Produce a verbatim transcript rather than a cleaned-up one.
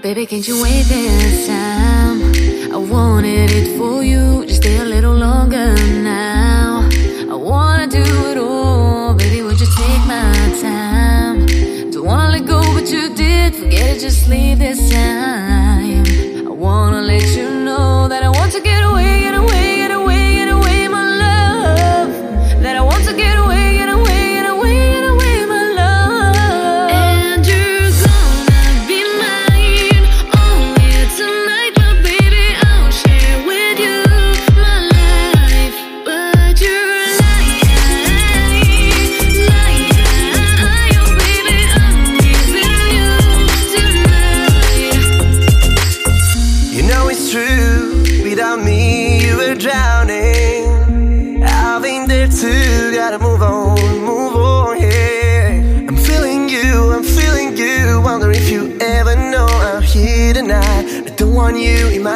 Baby, can't you wait this time? I wanted it for you, just stay a little longer now. I wanna do it all, baby, would you take my time? Don't wanna let go, but you did, forget it, just leave this time. I wanna let you know that I want to get away, get away, get away, get away, my love. That I want to get away, get away, get away, get away, my love. And you're gonna be mine only tonight, but baby, I'll share with you my life. But you're lying, lying, oh baby, I'm giving you tonight. You know it's true, without me you were drowning. I've been there too, gotta move on, move on, yeah. I'm feeling you, I'm feeling you, wonder if you ever know I'm here tonight. I don't want you in my